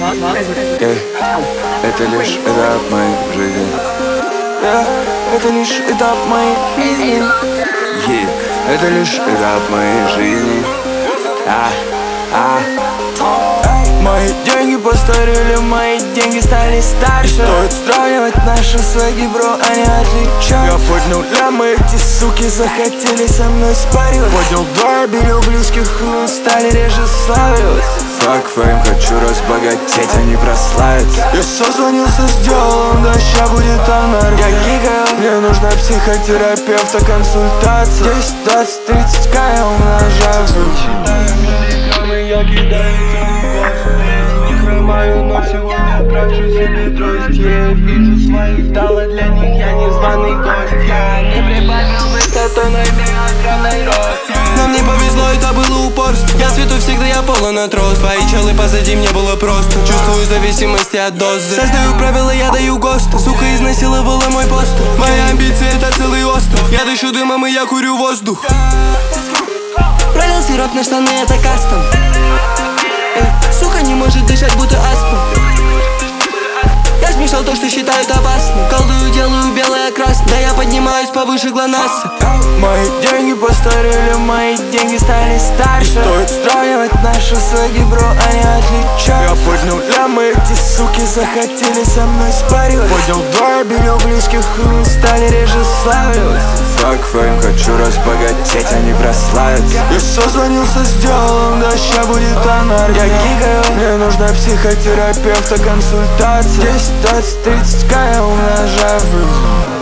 Это лишь этап моей жизни. Это лишь этап моей жизни. Это лишь этап моей жизни. Мои деньги постарели, мои деньги стали старше. Стоит сравнивать наши свеги, бро, они отличаются. Я поднял лямы, эти суки захотели со мной спаривать. Поднял два, берег близких, и стали реже славиться. Fuck fame, хочу разбогатеть, а не прославиться. Я созвонился с дьяволом, да ща будет анархия. Я гигаю, мне нужна психотерапевта, консультация. 10, 20, 30 к я умножаю. Считаю миллиграммы, я кидаю не хромаю, но сегодня трачу себе трость. Я вижу своих, дала для них я незваный гость. Я не прибавил высоту, но имею огромный рост. Нам не повезло, это было упорство. Я свету всегда, я полон от рост. Твои челы позади, мне было просто. Чувствую зависимость от дозы. Создаю правила, я даю ГОСТы. Сука изнасиловала мой постер. Мои амбиции это целый остров. Я дышу дымом и я курю воздух. Пролил сироп на штаны, это кастом. Сука не может дышать, будто астма. Я смешал то, что считают опасным. Колдую, делаю белое красное. Да я поднимаюсь повыше ГЛОНАССа. Мои деньги постарели, мои деньги стали старше. Стоит сравнивать наши свеги, бро, они отличаются. Я поднял лямы, эти суки захотели со мной спаривать. Поднял два, берег близких, и стали реже славиться. Fuck fame, хочу разбогатеть, а не прославиться. Я созвонился с дьяволом, да ща будет анархия. Я гигаю, мне нужна психотерапевта, консультация. 10, 20, 30 к я умножаю.